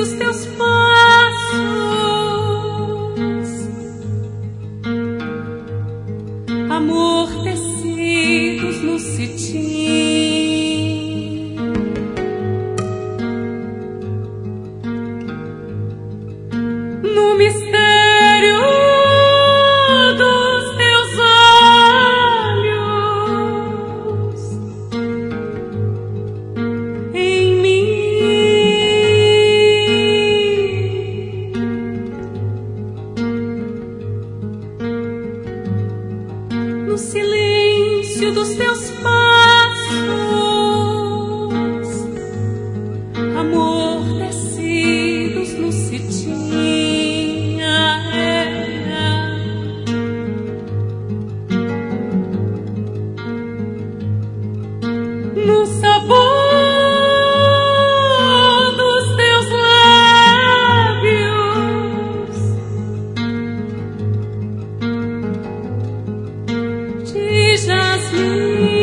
dos teus passos, amortecidos no cetim, no mistério dos teus olhos, em mim, no silêncio dos teus passos, amortecidos no cetim, no sabor dos teus lábios de jasmim.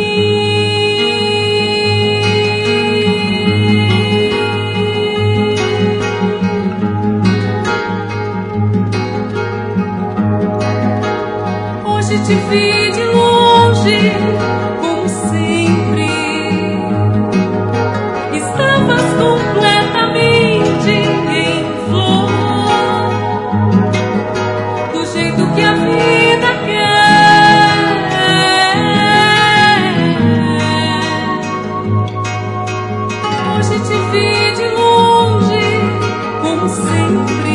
Hoje te vi de longe, como sempre. Estavas completamente em flor, do jeito que a vida quer. Hoje te vi de longe, como sempre.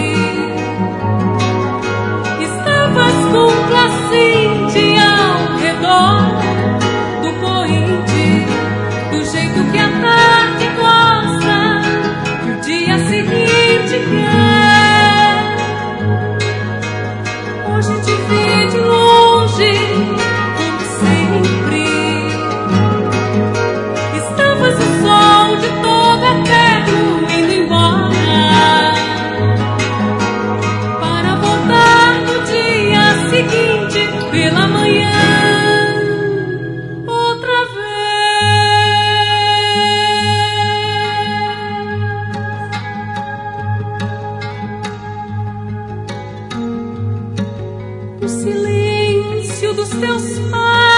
Estavas complacente ao redor do poente, do jeito que a tarde gosta, que o dia seguinte quer. Hoje te vi de longe, como sempre. Estavas o sol de todo eterno indo embora, para voltar no dia seguinte pela manhã outra vez. No silêncio dos teus pais,